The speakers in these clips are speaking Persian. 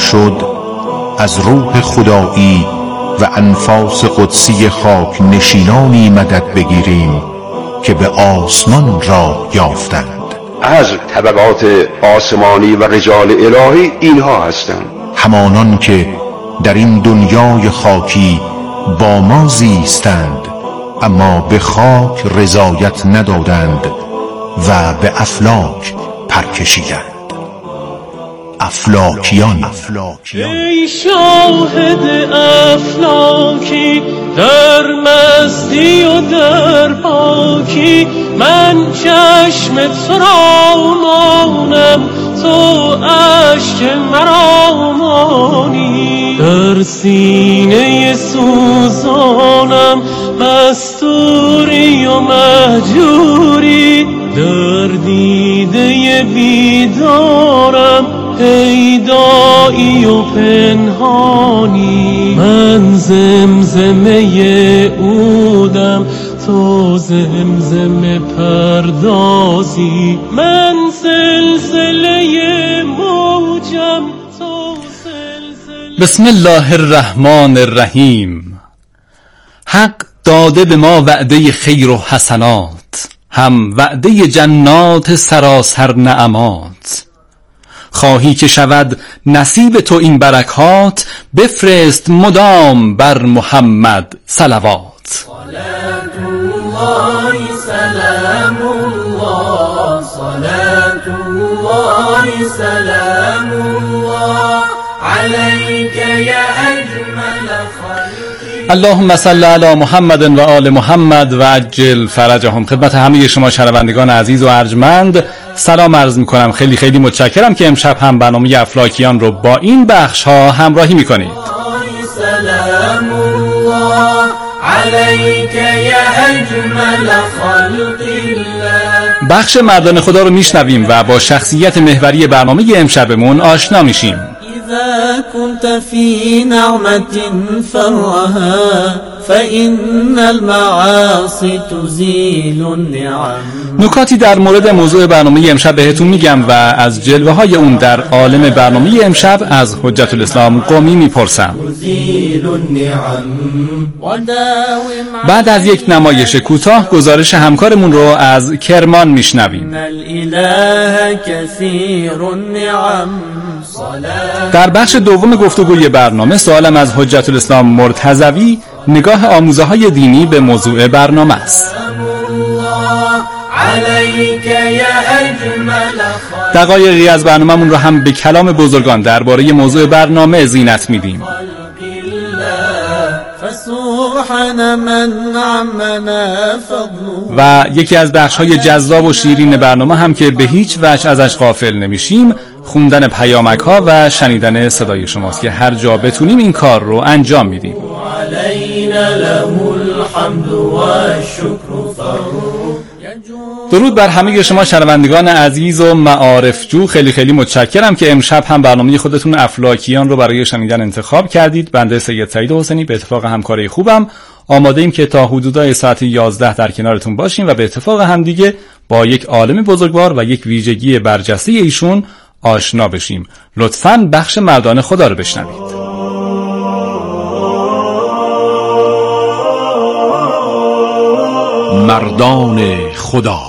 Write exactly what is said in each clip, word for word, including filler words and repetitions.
شد از روح خدایی و انفاس قدسی خاک نشینانی مدد بگیریم که به آسمان راه یافتند. از طبقات آسمانی و رجال الهی اینها هستند، همانان که در این دنیای خاکی با ما زیستند اما به خاک رضایت ندادند و به افلاک پرکشیدند. افلاکیان. ای شاهد افلاکی در مستی و در پاکی، من چشم تو را مانم تو اشک مرا مانی، در سینه سوزانم مستوری و مهجوری، در دیده بیدارم پیدایی و پنهانی، من زمزمه عودم تو زمزمه پردازی، من سلسله موجم تو سلسله. بسم الله الرحمن الرحیم. حق داده به ما وعده خیر و حسنات، هم وعده جنات سراسر نعمات. خواهی که شود نصیب تو این برکات، بفرست مدام بر محمد صلوات. صلاة الله سلام الله، صلاة الله سلام الله عليك يا أجمل خلق. اللهم صل علی محمد و آل محمد و عجل فرجهم. خدمت همه شما شنوندگان عزیز و ارجمند سلام عرض میکنم. خیلی خیلی متشکرم که امشب هم برنامه افلاکیان رو با این بخش ها همراهی میکنید. سلام الله علیک یا اجمل خلق الله. بخش مردان خدا رو میشنویم و با شخصیت محوری برنامه امشبمون آشنا میشیم. إذا كنت في نعمة فرها فإن المعاصي تزيل النعم. نکاتی در مورد موضوع برنامه امشب بهتون میگم و از جلوه های اون در عالم برنامه امشب از حجت الاسلام قمی میپرسم. بعد از یک نمایش کوتاه گزارش همکارمون رو از کرمان میشنویم. در بخش دوم گفتگوی برنامه سوالم از حجت الاسلام مرتضوی نگاه آموزه های دینی به موضوع برنامه است. دقایقی از برنامه‌مون رو هم به کلام بزرگان درباره موضوع برنامه زینت میدیم. و یکی از بخش‌های جذاب و شیرین برنامه هم که به هیچ وجه ازش غافل نمیشیم خوندن پیامک‌ها و شنیدن صدای شماست که هر جا بتونیم این کار رو انجام میدیم. درود بر همه شما شنوندگان عزیز و معارفجو. خیلی خیلی متشکرم که امشب هم برنامه خودتون افلاکیان رو برای شنیدن انتخاب کردید. بنده سید سعید حسینی به اتفاق همکاری خوبم آماده ایم که تا حدودای ساعت یازده در کنارتون باشیم و به اتفاق هم دیگه با یک عالم بزرگوار و یک ویژگی برجسته ایشون آشنا بشیم. لطفاً بخش مردان خدا رو بشنوید. مردان خدا.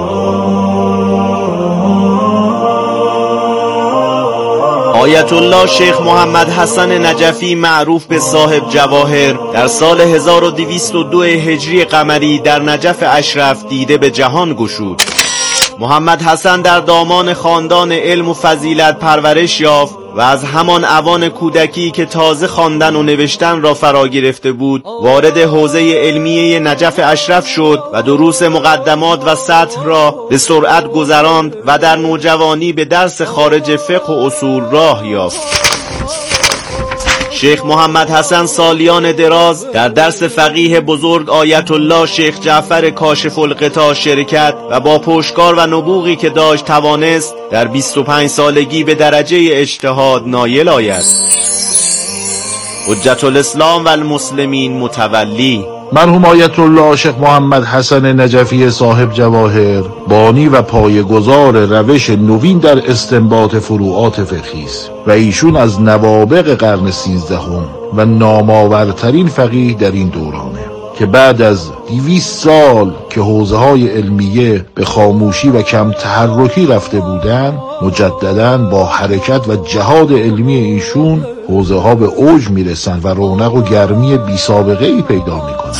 آیت الله شیخ محمد حسن نجفی معروف به صاحب جواهر در سال هزار و دویست و دو هجری قمری در نجف اشرف دیده به جهان گشود. محمد حسن در دامان خاندان علم و فضیلت پرورش یافت و از همان اوان کودکی که تازه خواندن و نوشتن را فرا گرفته بود وارد حوزه علمیه نجف اشرف شد و دروس مقدمات و سطح را به سرعت گذراند و در نوجوانی به درس خارج فقه و اصول راه یافت. شیخ محمد حسن سالیان دراز در درس فقیه بزرگ آیت الله شیخ جعفر کاشف الغطا شرکت و با پشتکار و نبوغی که داشت توانست در بیست و پنج سالگی به درجه اجتهاد نایل آید. حجت الاسلام و المسلمین متولی مرحوم آیت الله شیخ محمد حسن نجفی صاحب جواهر بانی و پایه‌گذار روش نوین در استنباط فروعات فقهی است و ایشون از نوابغ قرن سیزدهم و نامآورترین فقیه در این دورانه که بعد از دویست سال که حوزه‌های علمیه به خاموشی و کم تحرکی رفته بودند، مجدداً با حرکت و جهاد علمی ایشون حوزه‌ها به اوج میرسند و رونق و گرمی بی سابقه ای پیدا میکنند.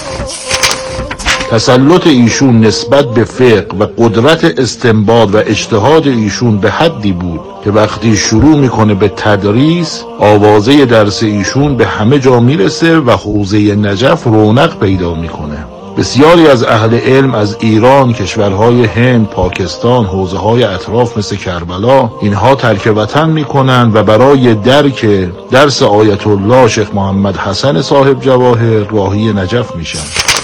تسلط ایشون نسبت به فقه و قدرت استنباط و اجتهاد ایشون به حدی بود که وقتی شروع میکنه به تدریس، آوازه درس ایشون به همه جا میرسه و حوزه نجف رونق پیدا میکنه. بسیاری از اهل علم از ایران، کشورهای هند، پاکستان، حوزه‌های اطراف مثل کربلا، اینها ترک وطن میکنن و برای درک درس آیت الله شیخ محمد حسن صاحب جواهر راهی نجف میشن.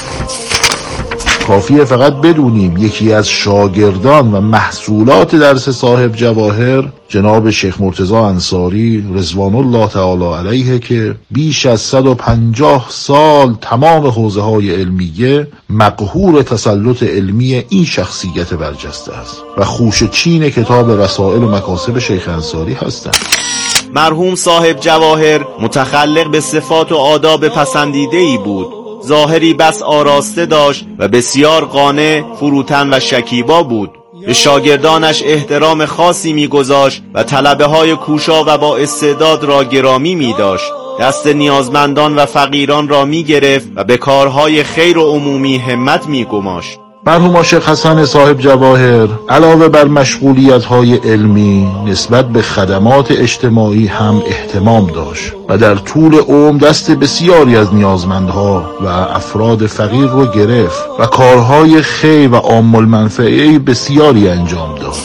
کافیه فقط بدونیم یکی از شاگردان و محصولات درس صاحب جواهر جناب شیخ مرتضی انصاری رضوان الله تعالی علیه که بیش از صد و پنجاه سال تمام حوزه‌های علمیه مقهور تسلط علمی این شخصیت برجسته است و خوش چین کتاب رسائل و مکاسب شیخ انصاری هستند. مرحوم صاحب جواهر متخلق به صفات و آداب پسندیده‌ای بود. ظاهری بس آراسته داشت و بسیار قانع، فروتن و شکیبا بود. به شاگردانش احترام خاصی می‌گذاشت و طلبه های کوشا و با استعداد را گرامی می‌داشت. دست نیازمندان و فقیران را می‌گرفت و به کارهای خیر و عمومی همت می‌گماشت. مرحوم شیخ حسن صاحب جواهر علاوه بر مشغولیت‌های علمی نسبت به خدمات اجتماعی هم اهتمام داشت و در طول عمر دست بسیاری از نیازمندها و افراد فقیر رو گرفت و کارهای خیر و عام المنفعه بسیاری انجام داد.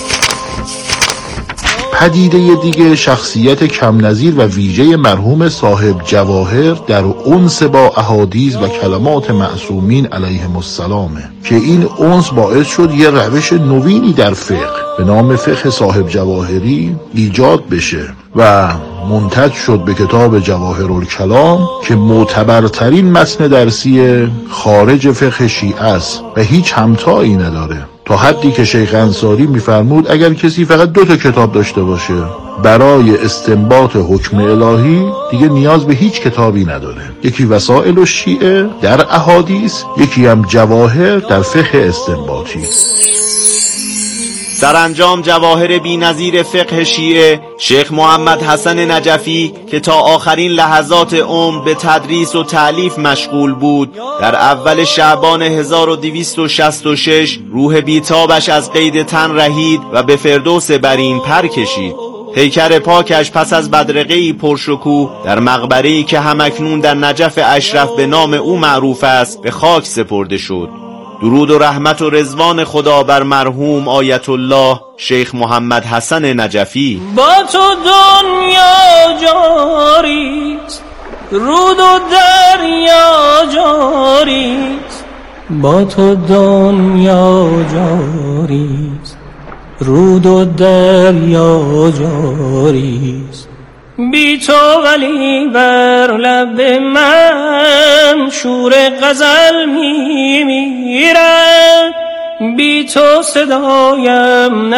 پدیده دیگه شخصیت کم نظیر و ویژه مرحوم صاحب جواهر در انس با احادیث و کلمات معصومین علیهم السلامه که این انس باعث شد یه روش نوینی در فقه به نام فقه صاحب جواهری ایجاد بشه و منتج شد به کتاب جواهرالکلام که معتبرترین متن درسی خارج فقه شیعه است و هیچ همتایی نداره، تا حدی که شیخ انصاری میفرمود اگر کسی فقط دو تا کتاب داشته باشه برای استنباط حکم الهی دیگه نیاز به هیچ کتابی نداره. یکی وسائل الشیعه در احادیث، یکی هم جواهر در فقه استنباطی. سرانجام جواهر بی‌نظیر فقه شیعه شیخ محمد حسن نجفی که تا آخرین لحظات عمر به تدریس و تألیف مشغول بود، در اول شعبان هزار و دویست و شصت و شش روح بیتابش از قید تن رهید و به فردوس برین پر کشید. پیکر پاکش پس از بدرقه‌ای پرشکوه در مقبره‌ای که همکنون در نجف اشرف به نام او معروف است به خاک سپرده شد. درود و رحمت و رضوان خدا بر مرحوم آیت الله شیخ محمد حسن نجفی. با تو دنیا جاریست، رود و دریا جاریست. با تو دنیا جاریست، رود و دریا جاریست. بی تو ولی بر لب من شور غزل می میرد، بی تو صدایم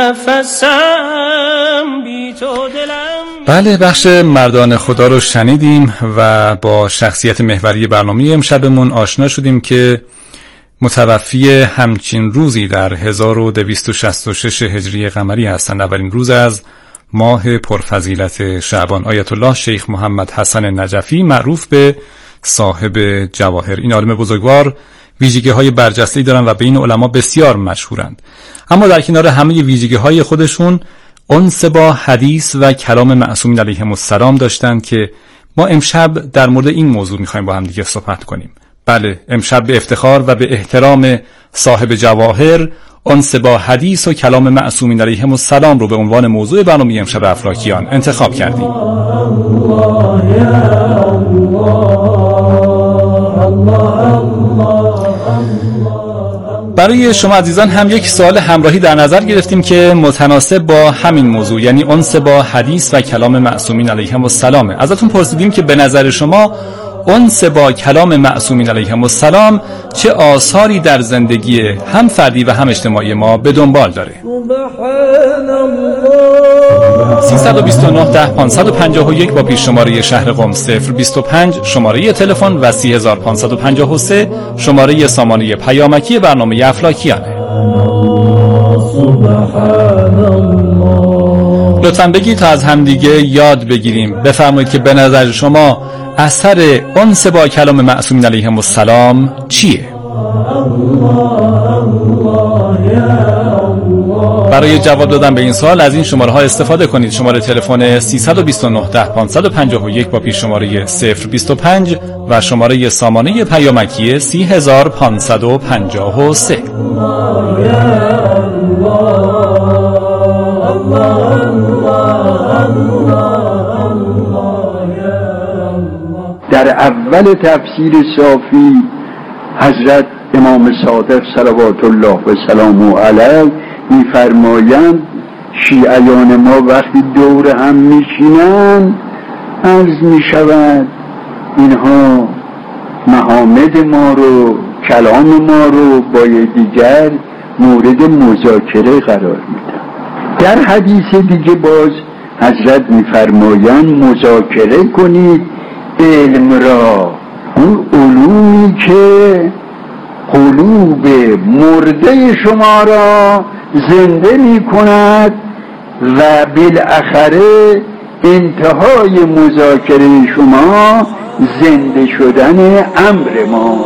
نفسم، بی تو دلم. بله، بخش مردان خدا رو شنیدیم و با شخصیت محوری برنامه امشبمون آشنا شدیم که متوفی همچین روزی در هزار و دویست و شصت و شش هجری قمری هستند. اولین روز از ماه پرفضیلت شعبان، آیت الله شیخ محمد حسن نجفی معروف به صاحب جواهر. این عالم بزرگوار ویژگی‌های برجسته‌ای دارن و بین علما بسیار مشهورند، اما در کنار همه ویژگی‌های خودشون انس با حدیث و کلام معصومین علیهم السلام داشتند که ما امشب در مورد این موضوع می‌خوایم با هم دیگه صحبت کنیم. بله، امشب به افتخار و به احترام صاحب جواهر انس با حدیث و کلام معصومین علیهم السلام رو به عنوان موضوع برنامه امشب افلاکیان انتخاب کردیم. برای شما عزیزان هم یک سوال همراهی در نظر گرفتیم که متناسب با همین موضوع، یعنی انس با حدیث و کلام معصومین علیهم السلام. ازتون پرسیدیم که به نظر شما انس با کلام معصومین علیهم السلام چه آثاری در زندگی هم فردی و هم اجتماعی ما به دنبال داره. سیصد و بیست و نه ده پانصد و پنجاه و یک با پیش شماره شهر قم صفر بیست و پنج شماره تلفن و سی هزار و پانصد و پنجاه و سه شماره سامانه پیامکی برنامه افلاکیانه. لطفاً بگید تا از همدیگه یاد بگیریم. بفرمایید که به نظر شما اثر انس با کلام معصومین علیهم السلام چیه؟ برای جواب دادن به این سوال از این شماره ها استفاده کنید. شماره تلفن سیصد و بیست و نه ده پانصد و پنجاه و یک با پیش شماره صفر بیست و پنج و شماره سامانه پیامکی سی هزار و پانصد و پنجاه و سه. در اول تفسیر صافی حضرت امام صادق صلوات الله و سلامه علیه می‌فرمایند شیعیان ما وقتی دور هم میشینند عرض میشود اینها محامد ما رو کلام ما رو با دیگر مورد مذاکره قرار میدن. در حدیث دیگه باز حضرت می‌فرمایند مذاکره کنید علم را، اون علومی که قلوب مرده شما را زنده می کند و بالاخره انتهای مذاکره شما زنده شدن امر ما.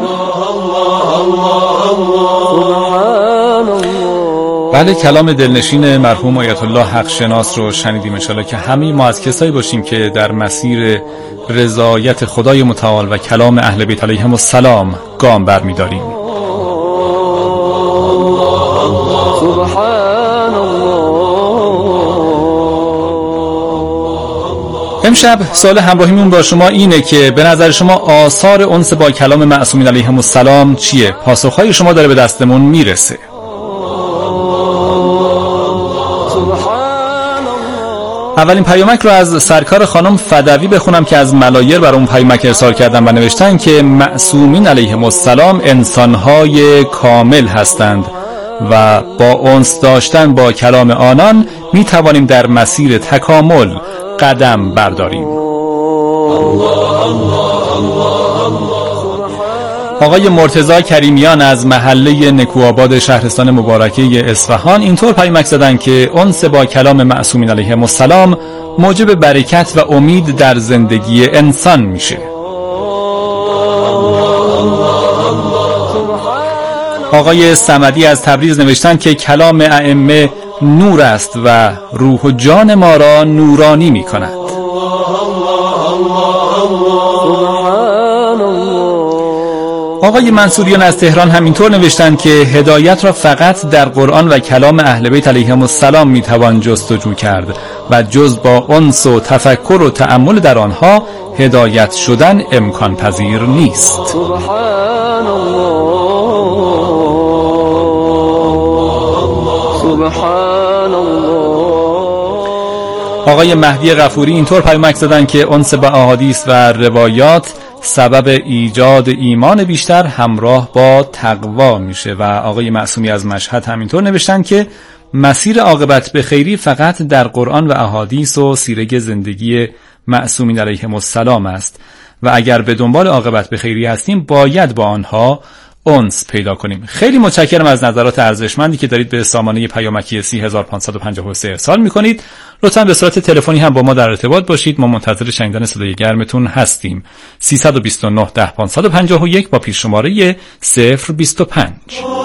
بله، کلام دلنشین مرحوم آیت الله حق شناس رو شنیدیم. انشالله که همه ما از کسایی باشیم که در مسیر رضایت خدای متعال و کلام اهل بیت علیهم السلام گام برمی‌داریم. امشب سوال همراهیمون با شما اینه که به نظر شما آثار انس با کلام معصومین علیهم السلام چیه؟ پاسخهای شما داره به دستمون میرسه. اولین پیامک رو از سرکار خانم فدوی بخونم که از ملایر برای اون پیامک ارسال کردن و نوشتن که معصومین علیهم السلام انسانهای کامل هستند و با انس داشتن با کلام آنان می توانیم در مسیر تکامل قدم برداریم. آقای مرتضی کریمیان از محله نکوآباد شهرستان مبارکه اصفهان اینطور پیامک زدن که انس با کلام معصومین علیهم السلام موجب برکت و امید در زندگی انسان میشه. آقای صمدی از تبریز نوشتن که کلام ائمه نور است و روح و جان ما را نورانی می کند. آقای منصوریان از تهران همینطور نوشتن که هدایت را فقط در قرآن و کلام اهل بیت علیهم السلام می توان جستجو کرد و جز با انس و تفکر و تأمل در آنها هدایت شدن امکان پذیر نیست. سبحان الله. آقای مهدی غفوری اینطور پیامک زدن که انس با احادیث و روایات سبب ایجاد ایمان بیشتر همراه با تقوا میشه. و آقای معصومی از مشهد همینطور نوشتن که مسیر عاقبت به خیری فقط در قرآن و احادیث و سیره زندگی معصومین علیهم السلام است و اگر به دنبال عاقبت به خیری هستیم باید با آنها انس پیدا کنیم. خیلی متشکرم از نظرات ارزشمندی که دارید به سامانه پیامکی سی هزار و پانصد و پنجاه و سه ارسال میکنید. لطفاً به صورت تلفنی هم با ما در ارتباط باشید. ما منتظر شنیدن صدای گرمتون هستیم. سیصد و بیست و نه ده پانصد و پنجاه و یک با پیش شماره صفر بیست و پنج.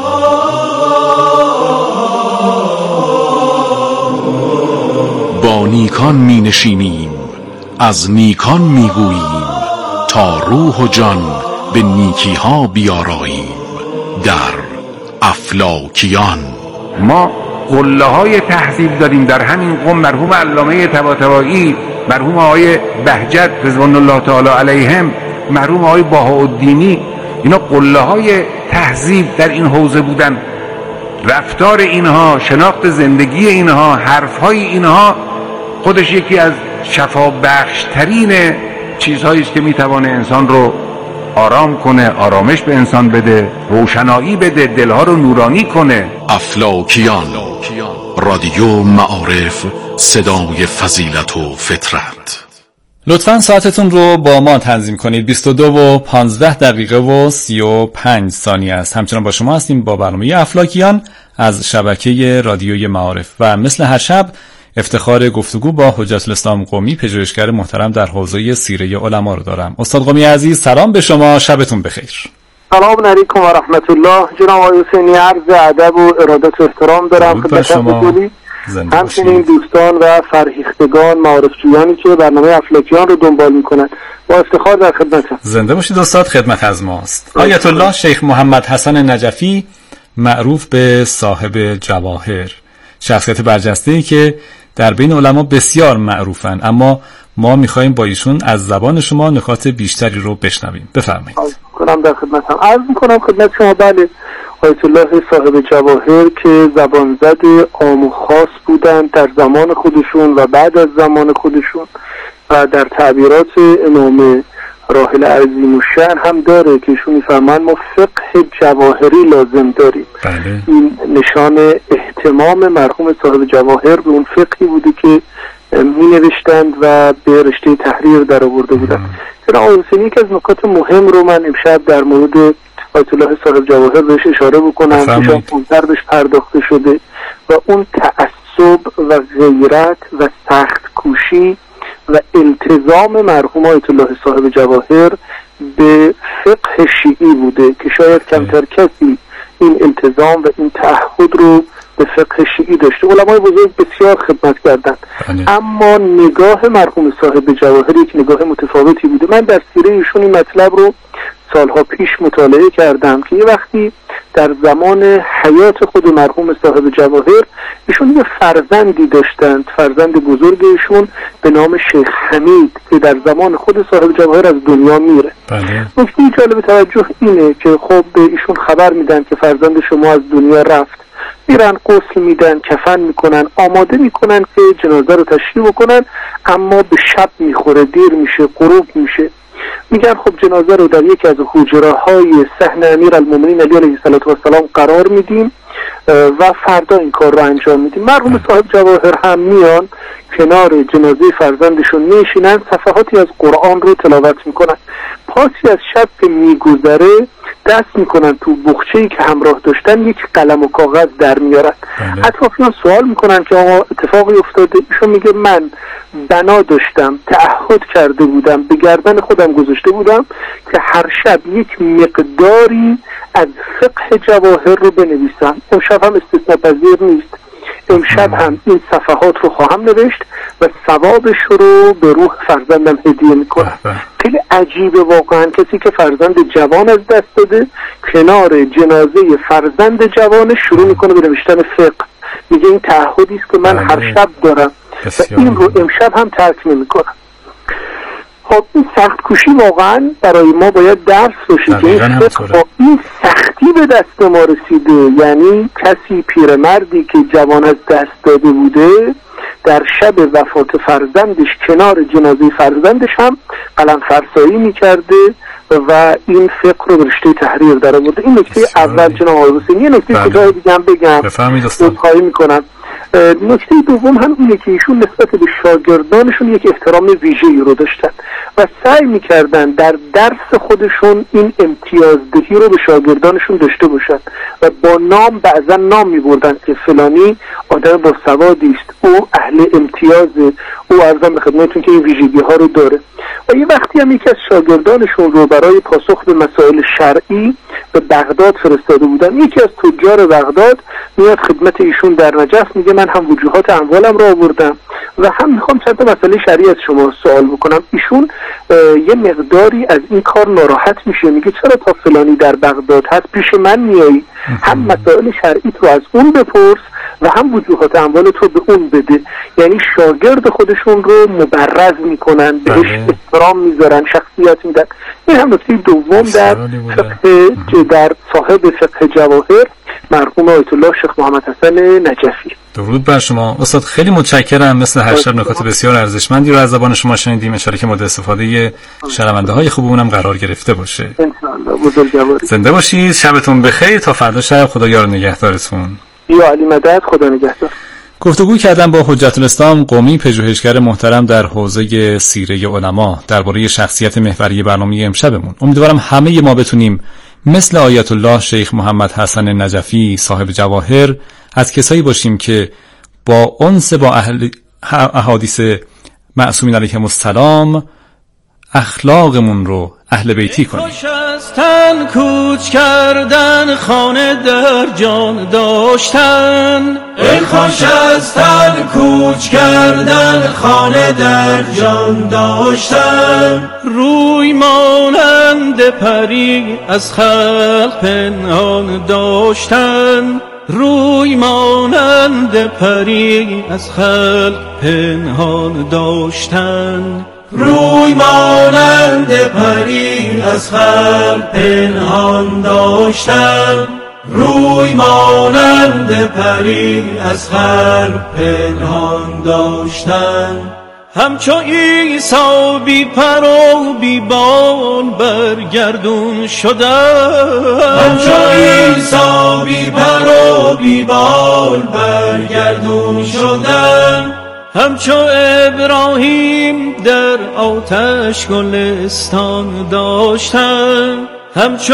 با نیکان می نشینیم، از نیکان می گوییم، تا روح و جان به نیکی ها بیاراییم. در افلاکیان ما قله های تهذیب داریم در همین قم. مرحوم علامه طباطبایی، مرحوم آقای بهجت رضوان الله تعالی علیهم، مرحوم آقای بهاءالدینی، اینا قله های تهذیب در این حوزه بودن. رفتار اینها، شناخت زندگی اینها، حرفهای اینها خودش یکی از شفابخشترین چیزهایی است که میتوانه انسان رو آرام کنه، آرامش به انسان بده، روشنایی بده، دلها رو نورانی کنه. افلاکیان، رادیو معارف، صدای فضیلت و فطرت. لطفاً ساعتتون رو با ما تنظیم کنید. بیست و دو و پانزده دقیقه و سی و پنج ثانیه است. همچنان با شما هستیم با برنامه افلاکیان از شبکه رادیوی معارف و مثل هر شب افتخار گفتگو با حجت الاسلام قمی، پژوهشگر محترم در حوزه سیره علما رو دارم. استاد قمی عزیز، سلام به شما، شبتون بخیر. سلام علیکم و رحمت الله. جناب آقای حسینی، عرض ادب و ارادت و احترام دارم خدمت شما، همچنین دوستان و فرهیختگان معارفجویانی که برنامه افلاکیان رو دنبال میکنند. با افتخار در خدمتم. زنده باشید استاد، خدمت از ماست. آیت الله شیخ محمد حسن نجفی، معروف به صاحب جواهر، شخصیت برجسته‌ای که در بین علما بسیار معروفن، اما ما میخواییم با ایشون از زبان شما نکات بیشتری رو بشنویم. بفرمایید. کنم در خدمتم. عرض میکنم خدمت شما بله آیت الله صاحب جواهر که زبانزد عام و خاص بودن در زمان خودشون و بعد از زمان خودشون و در تعبیرات امام راحل عظیم الشأن هم داره که ایشون میفرمان ما فقه جواهری لازم داریم. بله. این نشان اهتمام مرحوم صاحب جواهر به اون فقهی بوده که می نوشتند و به رشته تحریر در آورده بودند. چرا آنسانی یک از نکات مهم رو من امشب در مورد آیت الله صاحب جواهر بهش اشاره بکنم که شاید اونتر بهش پرداخته شده و اون تعصب و غیرت و سخت کوشی و التزام مرحوم آیت الله صاحب جواهر به فقه شیعی بوده که شاید کمتر کسی این التزام و این تعهد رو به فقه شیعی داشته. علمای بزرگ بسیار خدمت کردند، اما نگاه مرحوم صاحب جواهر یک نگاه متفاوتی بوده. من در سیره ایشون این مطلب رو سالها پیش مطالعه کردم که یه وقتی در زمان حیات خود مرحوم صاحب جواهر ایشون یه فرزندی داشتند، فرزند بزرگ ایشون به نام شیخ حمید که در زمان خود صاحب جواهر از دنیا میره. نکته جالب توجه اینه که خب به ایشون خبر میدن که فرزند شما از دنیا رفت، میرن غسل میدن، کفن میکنن، آماده میکنن که جنازه رو تشییع بکنن، اما به شب میخوره، دیر میشه، غروب میشه. میگن خب جنازه رو در یکی از حجره های صحن امیرالمومنین علی علیه السلام قرار میدیم و فردا این کار رو انجام میدیم. مرحوم صاحب جواهر هم میان کنار جنازه فرزندشون میشینن، صفحاتی از قرآن رو تلاوت میکنن. پاسی از شب که میگذره دست میکنن تو بخچه‌ای که همراه داشتن، یک قلم و کاغذ در میارن. اطرافیان سوال میکنن که آقا اتفاقی افتاده؟ ایشون میگه من بنا داشتم، تعهد کرده بودم، به گردن خودم گذاشته بودم که هر شب یک مقداری از فقه جواهر رو بنویسم. امشب هم استثناء پذیر نیست. امشب هم این صفحات رو خواهم نوشت و ثوابش رو به روح فرزندم هدیه میکنم. خیلی عجیبه واقعا کسی که فرزند جوان از دست داده کنار جنازه فرزند جوان شروع میکنه به نوشتن فقه. میگه این تعهدی است که من هر شب دارم و این رو امشب هم ترک نمیکنم. خب این سخت کوشی واقعا برای ما باید درس باشه که این فقه با این سختی به دست ما رسیده. یعنی کسی پیرمردی که جوان از دست داده بوده در شب وفات فرزندش کنار جنازه فرزندش هم قلم فرسایی میکرده و این فقه رو به رشته تحریر در آورده. این نکته اول جناب آقای حسینی. یه نکته کوتاه دیگه هم بگم، عذرخواهی میکنم. نکته دوم هم اینه که ایشون نسبت به شاگردانشون یک احترام ویژه‌ای رو داشتن و سعی میکردن در درس خودشون این امتیازدهی رو به شاگردانشون داشته باشن و با نام بعضا نام میبردن که فلانی آدم با سوادی است، او اهل امتیازه، او ارزم به خدمتتون که این ویژگی ها رو داره. و یه وقتی هم یکی از شاگردانشون رو برای پاسخ به مسائل شرعی به بغداد فرستاده بودن. یکی از تجار بغداد میاد خدمت ایشون در نجف، میگه من هم وجوهات اموالم رو آوردم و هم میخوام چند تا مسئله شرعی از شما سوال بکنم. ایشون یه مقداری از این کار ناراحت میشه، میگه چرا تا فلانی در بغداد هست پیش من میایی؟ هم مسائل شرعی رو از اون بپرس و هم وجوهات اموال تو به اون بده. یعنی شاگرد خودشون رو مبرز میکنن، بهش احترام میذارن، شخصیت میدن. این هم نکته دوم در فقه در صاحب فقه جواهر مرحوم آیت الله شیخ محمد حسن نجفی. درود بر شما استاد، خیلی متشکرم. مثل هر شب نکات بسیار ارزشمندی رو از زبان شما شنیدیم. ان که مورد استفاده شنونده های خوبمونم قرار گرفته باشه. ان شاءالله. بزرگواری. زنده باشید. شبتون بخیر. تا فردا شب. خدا یار نگهدارتون. یا علی مدد. خدا نگهدار. گفتگو کردم با حجت الاسلام قمی، پژوهشگر محترم در حوزه سیره علما درباره شخصیت محوری برنامه امشبمون. امیدوارم همه ما بتونیم مثل آیت الله شیخ محمد حسن نجفی صاحب جواهر از کسایی باشیم که با انس با اهل احادیث معصومین علیهم السلام اخلاقمون رو اهل بیتی کنیم. خوش از تن کوچ کردن، خانه در جان داشتن. ای خوش از تن کوچ کردن، خانه در جان داشتن. روی مانند پری از خلق پنهان داشتن. روی مانند پری از خلق پنهان داشتن. روی مانند پری از خلق پنهان داشتن. روی مانند پری از خلق پنهان داشتن. همچو عیسی بی پر و بی بال برگردون شدن. همچو عیسی بی پر و بی بال برگردون شدن. همچو ابراهیم در آتش گلستان داشتن. همچو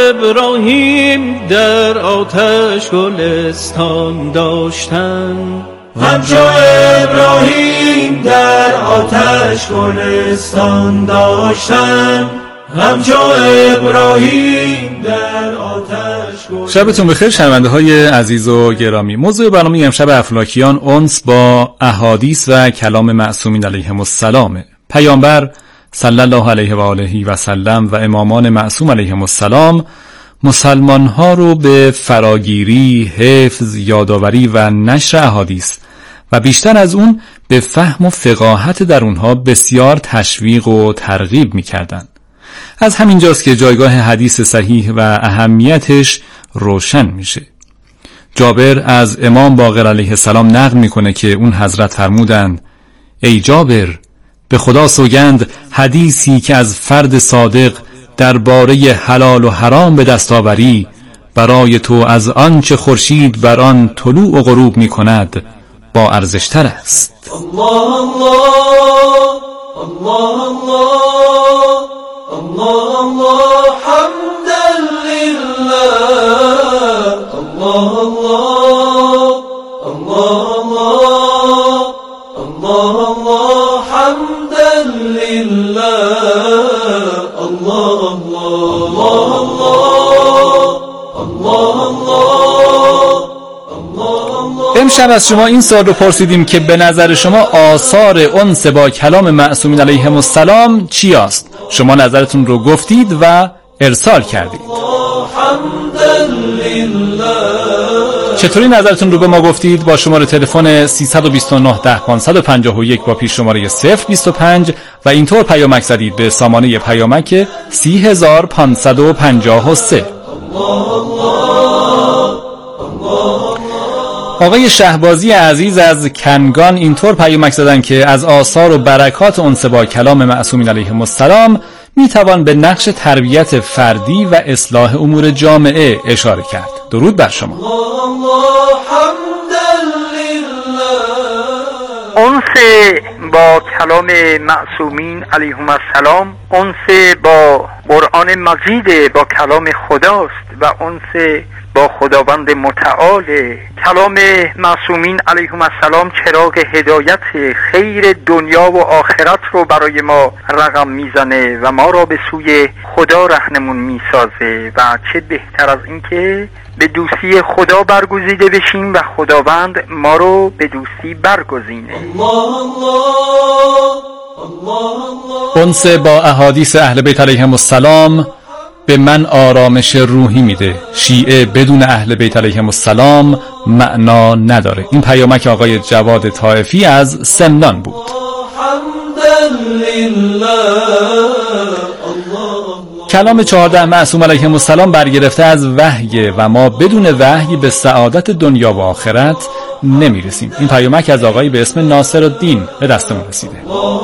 ابراهیم در آتش گلستان داشتن. همچو ابراهیم در آتش گلستان داشتن. همچو ابراهیم در آتش گلستان. شبتون بخیر شنونده های عزیز و گرامی. موضوع برنامه امشب افلاکیان انس با احادیث و کلام معصومین علیهم السلام. پیامبر صلی الله علیه و آله و سلم و امامان معصوم علیهم السلام مسلمان ها رو به فراگیری، حفظ، یادآوری و نشر احادیث و بیشتر از اون به فهم و فقاهت در اونها بسیار تشویق و ترغیب می‌کردند. از همین جاست که جایگاه حدیث صحیح و اهمیتش روشن میشه. جابر از امام باقر علیه السلام نقل میکنه که اون حضرت فرمودند: ای جابر، به خدا سوگند حدیثی که از فرد صادق درباره حلال و حرام به دست آوری برای تو از آنچه خورشید بر آن طلوع و غروب میکند با ارزشتر است. الله الله الله الله الله الله حمدا لله. الله الله الله الله الله حمدا لله. الله الله الله الله. امشب از شما این سوال رو پرسیدیم که به نظر شما آثار انس با کلام معصومین علیهم السلام چی است؟ شما نظرتون رو گفتید و ارسال کردید. چطوری نظرتون رو به ما گفتید؟ با شماره تلفن سه دو نه ده پانصد و پنجاه و یک با پیش شماره صفر بیست و پنج و اینطور پیامک زدید به سامانه پیامک سی هزار پانصد و پنجاه و سه. آقای شهبازی عزیز از کنگان اینطور پیامک زدن که از آثار و برکات انس با کلام معصومین علیهم السلام میتوان به نقش تربیت فردی و اصلاح امور جامعه اشاره کرد. درود بر شما. انس با کلام معصومین علیهم السلام انس با قرآن مجید، با کلام خداست و انس با خداوند متعال. کلام معصومین علیهم السلام چراغ هدایت، خیر دنیا و آخرت رو برای ما رقم میزنه و ما را به سوی خدا رهنمون میسازه و چه بهتر از این که به دوستی خدا برگزیده بشیم و خداوند ما رو به دوستی برگزینه. انس با احادیث اهل بیت علیهم السلام به من آرامش روحی میده. شیعه بدون اهل بیت علیهم السلام معنا نداره. این پیامک آقای جواد طائفی از سمنان بود. کلام چهارده معصوم علیهم السلام برگرفته از وحی و ما بدون وحی به سعادت دنیا و آخرت نمیرسیم. این پیامک از آقایی به اسم ناصرالدین به دستمون رسیده.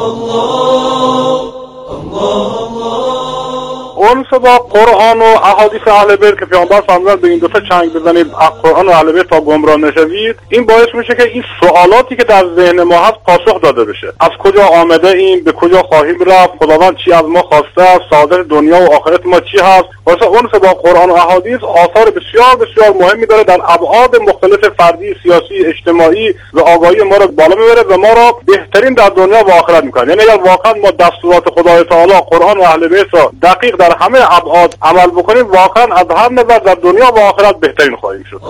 اونس با قرآن و احادیث اهل بیت که پیامبر فرمودند به این دو تا چنگ بزنید، قرآن و اهل بیت تا گمراه نشوید، این باعث میشه که این سوالاتی که در ذهن ما هست پاسخ داده بشه. از کجا آمده ایم، به کجا خواهیم رفت، خداوند چی از ما خواسته است، سعادت دنیا و آخرت ما چی هست. واسه اونس با قرآن و احادیث آثار بسیار بسیار مهمی داره، در ابعاد مختلف فردی، سیاسی، اجتماعی و آگاهی ما رو بالا میبره و ما رو بهترین در دنیا و آخرت میکنه. یعنی اگر واقعا ما دستورات خدای تعالی، قرآن و اهل بیت را دقیق در همه ابعاد عمل بکنیم، واقعا از هر نظر در دنیا و آخرت بهترین خواهیم شد.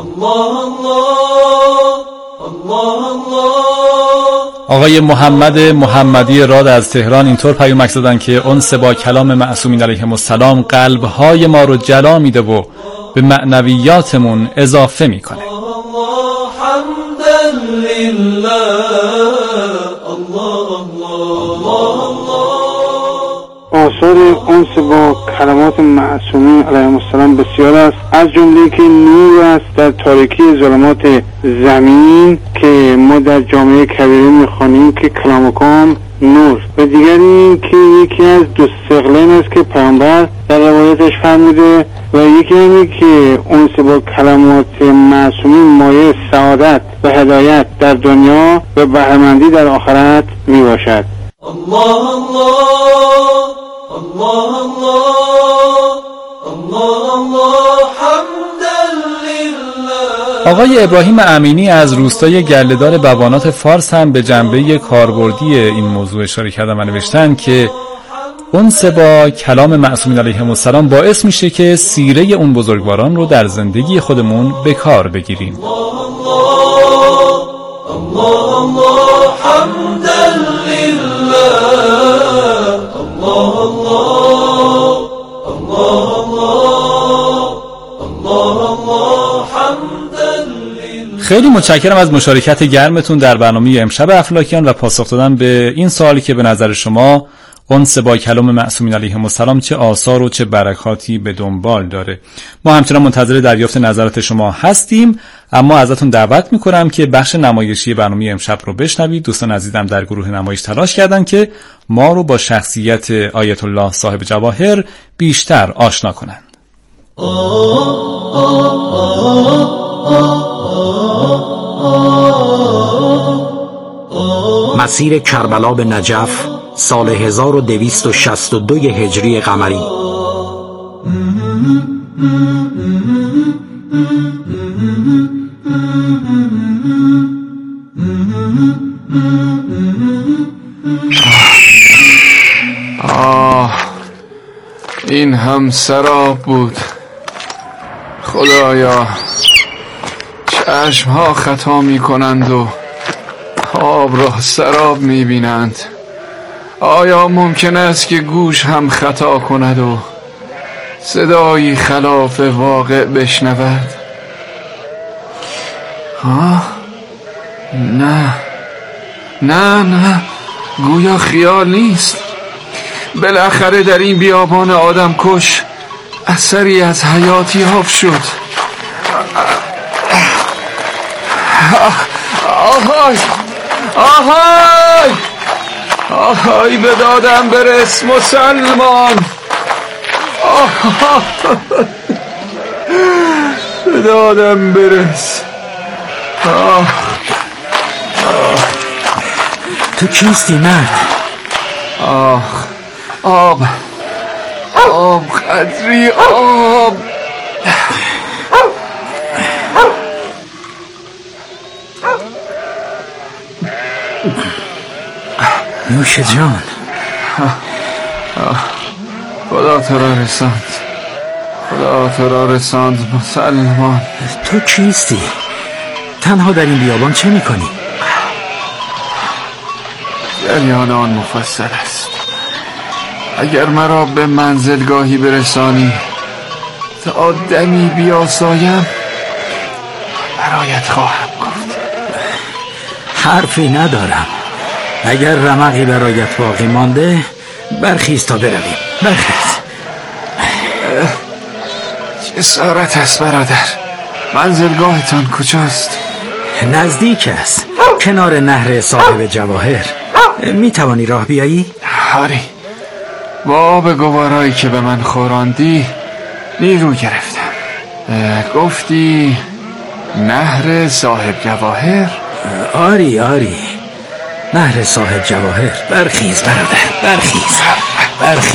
آقای محمد محمدی راد از تهران اینطور پیامک زدن که انس با کلام معصومین علیهم السلام قلب‌های ما رو جلا میده و به معنویاتمون اضافه میکنه. آثار انس با کلمات معصومین علیهم السلام بسیار است، از جمله که نور است در تاریکی ظلمات زمین که ما در جامعه کبیره میخوانیم که کلامکم نور، و دیگر این که یکی از دو ثقلین است که پیامبر در روایتش فرموده، و یکی اینه که انس با کلمات معصومین مایه سعادت و هدایت در دنیا و بهره‌مندی در آخرت میباشد. الله الله الله الله الله حمدا لله. آقای ابراهیم امینی از روستای گله‌دار بوانات فارس هم به جنبه کاربردی این موضوع اشاره کردن و نوشتن که انس با کلام معصومین علیهم السلام باعث میشه که سیره اون بزرگواران رو در زندگی خودمون به کار بگیریم. الله الله حمدا لله. الله الله الله الله الله حمدا لله. خیلی متشکرم از مشارکت گرمتون در برنامه امشب افلاکیان و پاسخ دادن به این سوالی که به نظر شما انس با کلام معصومین علیهم السلام چه آثار و چه برکاتی به دنبال داره. ما همچنان منتظر دریافت نظرات شما هستیم، اما ازتون دعوت میکنم که بخش نمایشی برنامه امشب رو بشنوید. دوستان عزیزم در گروه نمایش تلاش کردن که ما رو با شخصیت آیت الله صاحب جواهر بیشتر آشنا کنند. مسیر کربلا به نجف سال هزار و دویست و شصت و دو هجری قمری. آه، این هم سراب بود. خدایا، چشمها خطا می کنند و آب را سراب می بینند. آیا ممکن است که گوش هم خطا کند و صدایی خلاف واقع بشنود؟ ها؟ نه نه نه، گویا خیال نیست. بالاخره در این بیابان آدم کش اثری از حیات یافت شد. آهای آهای آهای، به دادم برس مسلمان. به دادم برس. آه. آه. تو کیستی مرد؟ آه، آب آب قدری آب. نوش جان. خدا تو را رساند، خدا تو را رساند مسلمان. تو کیستی؟ تنها در این بیابان چه میکنی؟ جریان آن مفصل است. اگر مرا به منزلگاهی برسانی تا دمی بیاسایم برایت خواهم گفت. حرفی ندارم. اگر رمقی برایت باقی مانده برخیز تا برویم. برخیز. جسارت است برادر. منزلگاهتان کجاست؟ نزدیک است، کنار نهر صاحب جواهر. می توانی راه بیایی؟ آری، با به گوارایی که به من خوراندی نیرو گرفتم. گفتی نهر صاحب جواهر؟ آری آری، نهر صاحب جواهر. برخیز برادر، برخیز برخیز.